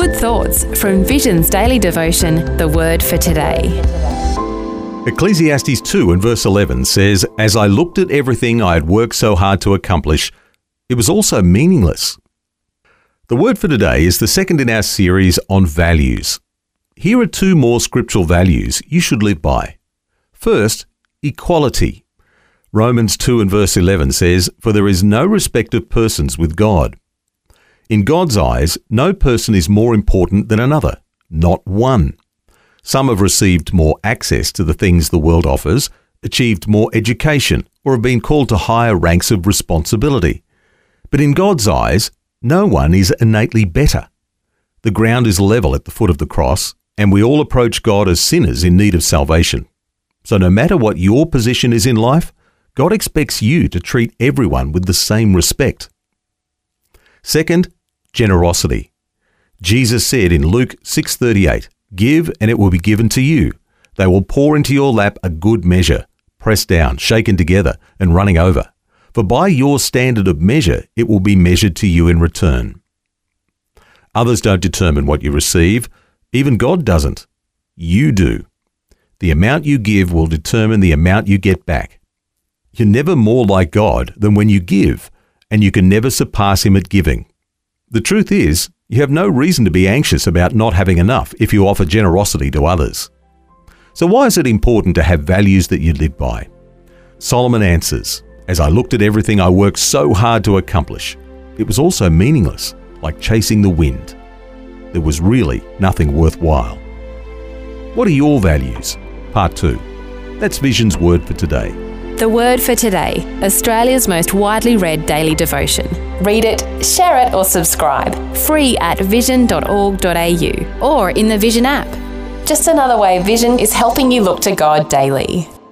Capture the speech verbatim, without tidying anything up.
Good thoughts from Vision's daily devotion, The Word for Today. Ecclesiastes two and verse eleven says, "As I looked at everything I had worked so hard to accomplish, it was also meaningless." The word for today is the second in our series on values. Here are two more scriptural values you should live by. First, equality. Romans two and verse eleven says, "For there is no respect of persons with God." In God's eyes, no person is more important than another, not one. Some have received more access to the things the world offers, achieved more education, or have been called to higher ranks of responsibility. But in God's eyes, no one is innately better. The ground is level at the foot of the cross, and we all approach God as sinners in need of salvation. So no matter what your position is in life, God expects you to treat everyone with the same respect. Second, generosity. Jesus said in Luke six thirty-eight, "Give, and it will be given to you. They will pour into your lap a good measure, pressed down, shaken together, and running over. For by your standard of measure, it will be measured to you in return." Others don't determine what you receive. Even God doesn't. You do. The amount you give will determine the amount you get back. You're never more like God than when you give, and you can never surpass Him at giving. The truth is, you have no reason to be anxious about not having enough if you offer generosity to others. So why is it important to have values that you live by? Solomon answers, "As I looked at everything I worked so hard to accomplish, it was also meaningless, like chasing the wind. There was really nothing worthwhile." What are your values? Part two. That's Vision's Word for Today. The Word for Today, Australia's most widely read daily devotion. Read it, share it or subscribe. Free at vision dot org dot a u or in the Vision app. Just another way Vision is helping you look to God daily.